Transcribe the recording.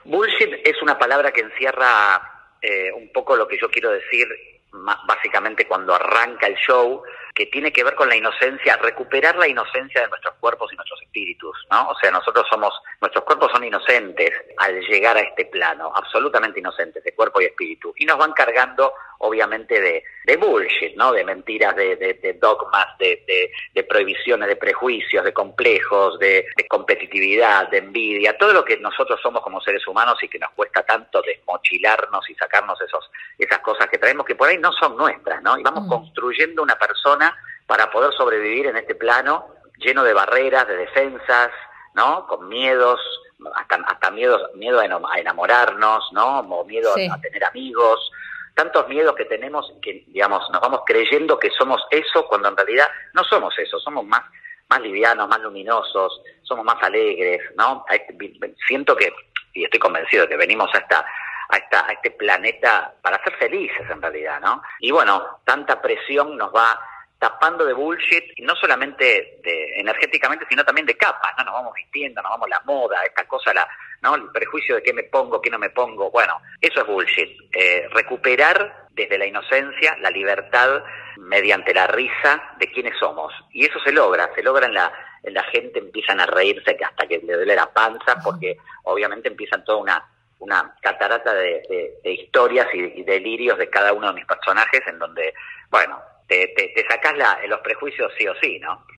Bullshit es una palabra que encierra un poco lo que yo quiero decir básicamente cuando arranca el show, que tiene que ver con la inocencia, recuperar la inocencia de nuestros cuerpos y nuestros espíritus, ¿no? O sea, nuestros cuerpos son inocentes al llegar a este plano, absolutamente inocentes de cuerpo y espíritu, y nos van cargando, obviamente, de bullshit, ¿no? De mentiras, de dogmas, de prohibiciones, de prejuicios, de complejos, de competitividad, de envidia, todo lo que nosotros somos como seres humanos y que nos cuesta tanto desmochilarnos y sacarnos esas cosas que traemos que por ahí no son nuestras, ¿no? Y vamos construyendo una persona para poder sobrevivir en este plano lleno de barreras, de defensas, ¿no? Con miedos, hasta miedo a enamorarnos, ¿no? O miedo a tener amigos, tantos miedos que tenemos que, digamos, nos vamos creyendo que somos eso cuando en realidad no somos eso, somos más livianos, más luminosos, somos más alegres, ¿no? Siento que, y estoy convencido de que venimos a este planeta para ser felices en realidad, ¿no? Y bueno, tanta presión nos va tapando de bullshit, y no solamente energéticamente, sino también de capas, ¿no? Nos vamos vistiendo, nos vamos la moda, esta cosa, ¿no? El prejuicio de qué me pongo, qué no me pongo. Bueno, eso es bullshit. Recuperar desde la inocencia la libertad mediante la risa de quiénes somos. Y eso se logra en la gente, empiezan a reírse hasta que le duele la panza, porque obviamente empiezan toda una catarata de historias y delirios de cada uno de mis personajes, en donde, bueno, te sacás los prejuicios sí o sí, ¿no?